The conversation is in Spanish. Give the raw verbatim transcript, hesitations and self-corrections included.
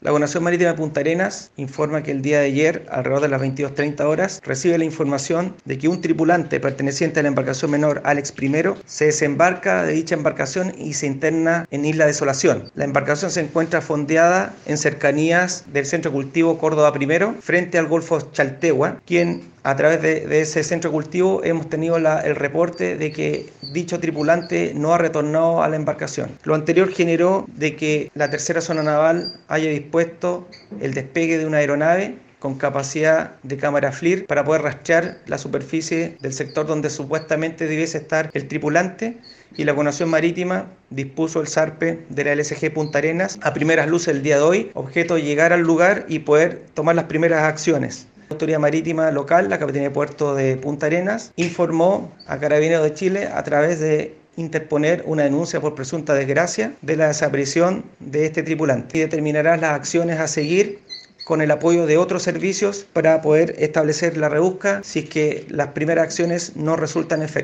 La Gobernación Marítima de Punta Arenas informa que el día de ayer, alrededor de las veintidós treinta horas, recibe la información de que un tripulante perteneciente a la embarcación menor Alex Primero se desembarca de dicha embarcación y se interna en Isla Desolación. La embarcación se encuentra fondeada en cercanías del centro de cultivo Córdoba Primero, frente al Golfo Chaltegua, quien a través de, de ese centro de cultivo hemos tenido la, el reporte de que dicho tripulante no ha retornado a la embarcación. Lo anterior generó de que la tercera zona naval haya dispuesto el despegue de una aeronave con capacidad de cámara FLIR para poder rastrear la superficie del sector donde supuestamente debiese estar el tripulante, y la Gobernación Marítima dispuso el zarpe de la L S G Punta Arenas a primeras luces el día de hoy, objeto de llegar al lugar y poder tomar las primeras acciones. La Autoridad Marítima Local, la Capitanía de Puerto de Punta Arenas, informó a Carabineros de Chile a través de interponer una denuncia por presunta desgracia de la desaparición de este tripulante y determinará las acciones a seguir con el apoyo de otros servicios para poder establecer la rebusca si es que las primeras acciones no resultan efectivas.